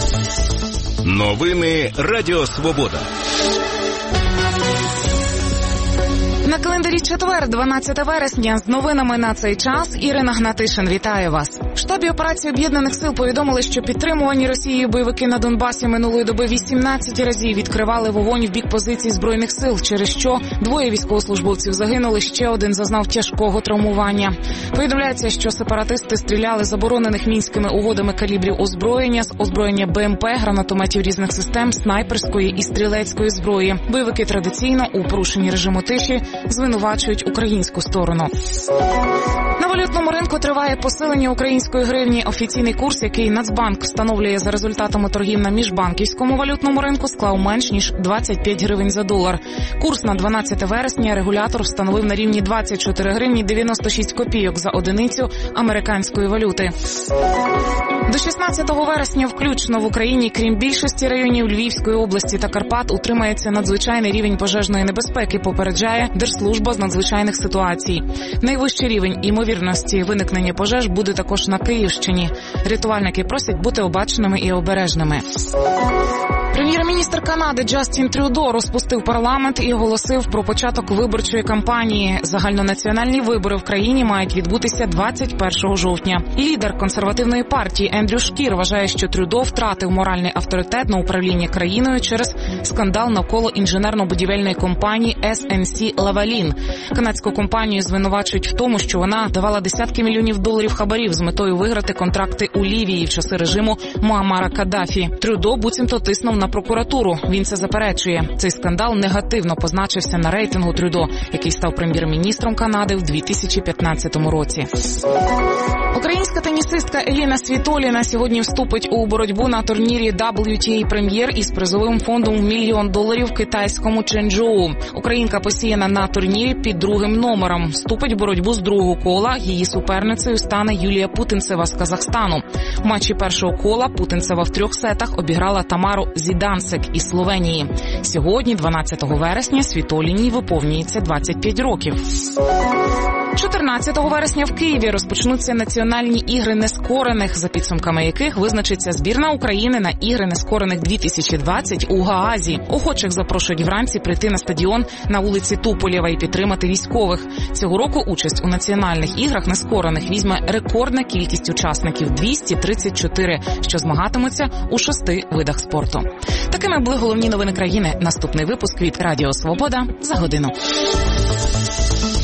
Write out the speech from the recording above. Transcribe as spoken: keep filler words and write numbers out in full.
Новини Радіо Свобода. На календарі четвер, дванадцяте вересня. З новинами на цей час Ірина Гнатишин. Вітаю вас. В штабі операції Об'єднаних сил повідомили, що підтримувані Росією бойовики на Донбасі минулої доби вісімнадцять разів відкривали вогонь в бік позицій Збройних сил, через що двоє військовослужбовців загинули, ще один зазнав тяжкого травмування. Повідомляється, що сепаратисти стріляли заборонених мінськими угодами калібрів озброєння, з озброєння БМП, гранатометів різних систем, снайперської і стрілецької зброї. Бойовики традиційно у порушенні режиму тиші звинувачують українську сторону. На валютному ринку триває посилення української гривні. Офіційний курс, який Нацбанк встановлює за результатами торгів на міжбанківському валютному ринку, склав менш ніж двадцять п'ять гривень за долар. Курс на дванадцяте вересня регулятор встановив на рівні двадцять чотири гривні дев'яносто шість копійок за одиницю американської валюти. До шістнадцятого вересня включно в Україні, крім більшості районів Львівської області та Карпат, утримається надзвичайний рівень пожежної небезпеки, попереджає Держслужба з надзвичайних ситуацій. Найвищий рівень імовірності виникнення пожеж буде також на Київщині. Рятувальники просять бути обачними і обережними. Прем'єр-міністр Канади Джастін Трюдо розпустив парламент і оголосив про початок виборчої кампанії. Загальнонаціональні вибори в країні мають відбутися двадцять першого жовтня. Лідер консервативної партії Ендрю Шкір вважає, що Трюдо втратив моральний авторитет на управління країною через скандал навколо інженерно-будівельної компанії ес ен сі-Лавалін. Канадську компанію звинувачують в тому, що вона давала десятки мільйонів доларів хабарів з метою виграти контракти у Лівії в часи режиму Муаммара Каддафі. Трюдо буцімто тиснув на прокуратуру. Він це заперечує. Цей скандал негативно позначився на рейтингу Трюдо, який став прем'єр-міністром Канади в дві тисячі п'ятнадцятому році. Українська тенісистка Еліна Світоліна сьогодні вступить у боротьбу на турнірі дабл ю ті ей Прем'єр із призовим фондом в мільйон доларів в китайському Чженчжоу. Українка посіяна на турнірі під другим номером. Вступить в боротьбу з другого кола. Її суперницею стане Юлія Путинцева з Казахстану. В матчі першого кола Путинцева в трьох сетах обіграла Тамару Зідансек із Словенії. Сьогодні, дванадцятого вересня, Світоліній виповнюється двадцять п'ять років. чотирнадцятого вересня в Києві розпочнуться національні ігри нескорених, за підсумками яких визначиться збірна України на ігри нескорених дві тисячі двадцять у Гаазі. Охочих запрошують вранці прийти на стадіон на вулиці Туполєва і підтримати військових. Цього року участь у національних іграх нескорених візьме рекордна кількість учасників – двісті тридцять чотири, що змагатимуться у шести видах спорту. Такими були головні новини країни. Наступний випуск від Радіо Свобода за годину.